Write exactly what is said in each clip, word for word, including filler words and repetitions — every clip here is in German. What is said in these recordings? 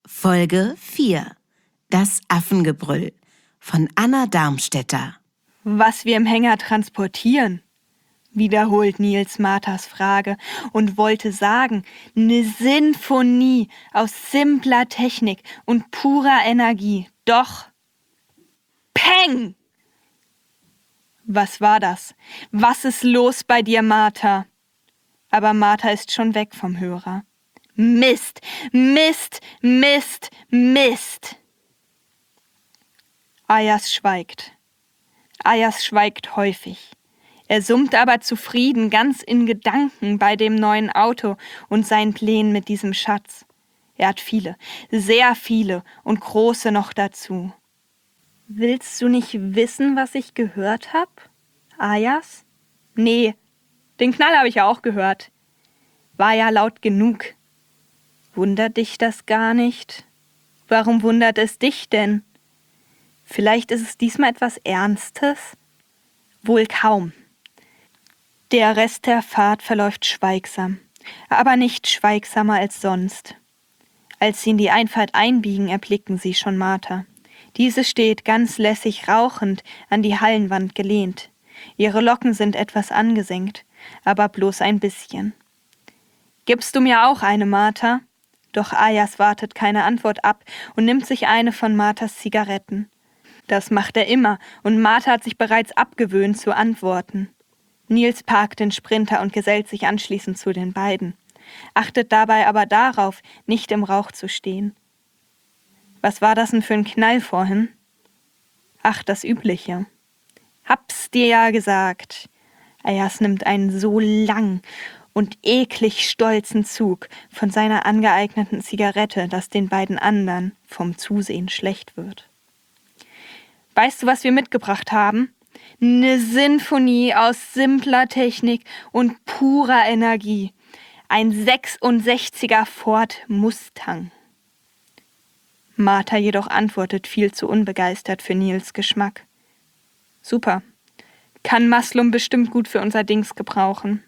Folge vier. Das Affengebrüll von Anna Darmstädter. Was wir im Hänger transportieren, wiederholt Niels Marthas Frage und wollte sagen, ne Sinfonie aus simpler Technik und purer Energie. Doch, Peng! Was war das? Was ist los bei dir, Martha? Aber Martha ist schon weg vom Hörer. Mist, Mist, Mist, Mist. Ayas schweigt. Ayas schweigt häufig. Er summt aber zufrieden, ganz in Gedanken bei dem neuen Auto und seinen Plänen mit diesem Schatz. Er hat viele, sehr viele und große noch dazu. Willst du nicht wissen, was ich gehört hab, Ayas? Nee, den Knall habe ich ja auch gehört. War ja laut genug. Wundert dich das gar nicht? Warum wundert es dich denn? Vielleicht ist es diesmal etwas Ernstes? Wohl kaum. Der Rest der Fahrt verläuft schweigsam, aber nicht schweigsamer als sonst. Als sie in die Einfahrt einbiegen, erblicken sie schon Martha. Diese steht ganz lässig rauchend an die Hallenwand gelehnt. Ihre Locken sind etwas angesenkt, aber bloß ein bisschen. »Gibst du mir auch eine, Martha?« Doch Ayas wartet keine Antwort ab und nimmt sich eine von Marthas Zigaretten. Das macht er immer und Martha hat sich bereits abgewöhnt zu antworten. Niels parkt den Sprinter und gesellt sich anschließend zu den beiden, achtet dabei aber darauf, nicht im Rauch zu stehen. Was war das denn für ein Knall vorhin? Ach, das Übliche. Hab's dir ja gesagt. Ayas nimmt einen so lang und eklig stolzen Zug von seiner angeeigneten Zigarette, dass den beiden anderen vom Zusehen schlecht wird. Weißt du, was wir mitgebracht haben? Eine Sinfonie aus simpler Technik und purer Energie. Ein sechsundsechziger Ford Mustang. Martha jedoch antwortet viel zu unbegeistert für Niels Geschmack. Super. Kann Maslum bestimmt gut für unser Dings gebrauchen.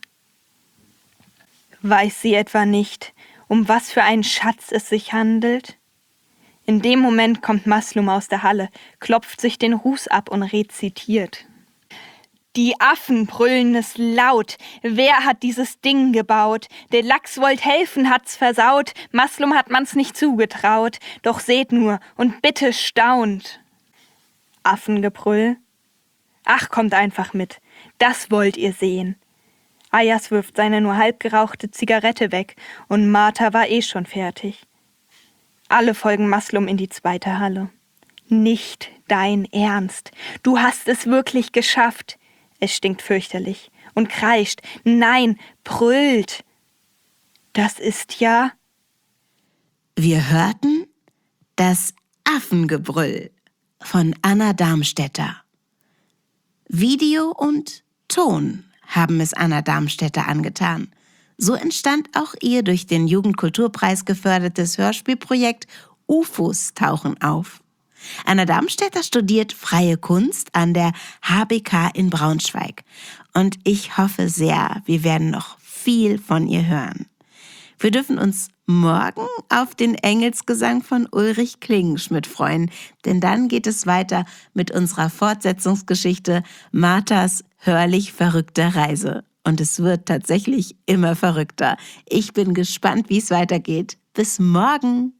Weiß sie etwa nicht, um was für einen Schatz es sich handelt? In dem Moment kommt Maslum aus der Halle, klopft sich den Ruß ab und rezitiert. Die Affen brüllen es laut. Wer hat dieses Ding gebaut? Der Lachs wollt helfen, hat's versaut. Maslum hat man's nicht zugetraut. Doch seht nur und bitte staunt. Affengebrüll? Ach, kommt einfach mit. Das wollt ihr sehen. Ayas wirft seine nur halb gerauchte Zigarette weg und Martha war eh schon fertig. Alle folgen Maslum in die zweite Halle. Nicht dein Ernst. Du hast es wirklich geschafft. Es stinkt fürchterlich und kreischt. Nein, brüllt. Das ist ja... Wir hörten das Affengebrüll von Anna Darmstädter. Video und Ton haben es Anna Darmstädter angetan. So entstand auch ihr durch den Jugendkulturpreis gefördertes Hörspielprojekt U F Os tauchen auf. Anna Darmstädter studiert Freie Kunst an der H B K in Braunschweig. Und ich hoffe sehr, wir werden noch viel von ihr hören. Wir dürfen uns morgen auf den Engelsgesang von Ulrich Klingenschmidt freuen, denn dann geht es weiter mit unserer Fortsetzungsgeschichte Marthas hörlich verrückte Reise. Und es wird tatsächlich immer verrückter. Ich bin gespannt, wie es weitergeht. Bis morgen!